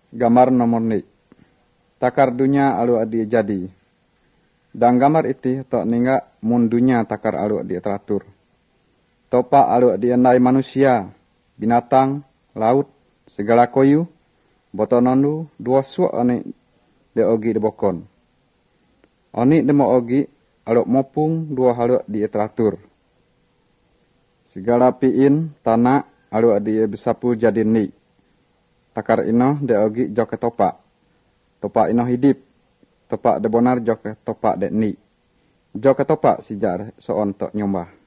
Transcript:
Gambar nomor ni. Takar dunia alu adi jadi. Dan gambar iti tok ningga mun dunia takar alu adi teratur. Topa alu adi andai manusia, binatang, laut, segala koyu, botonondu, dua suak oni de ogi de bokon. Oni de mo ogi alu mopung dua halu di teratur. Segala piin tanah alu adi besapu jadi ni. Takar ino de ogi joke topa. Topa ino hidip. Topa de bonar joke topa de ni. Joke topa sijar soon tok nyombah.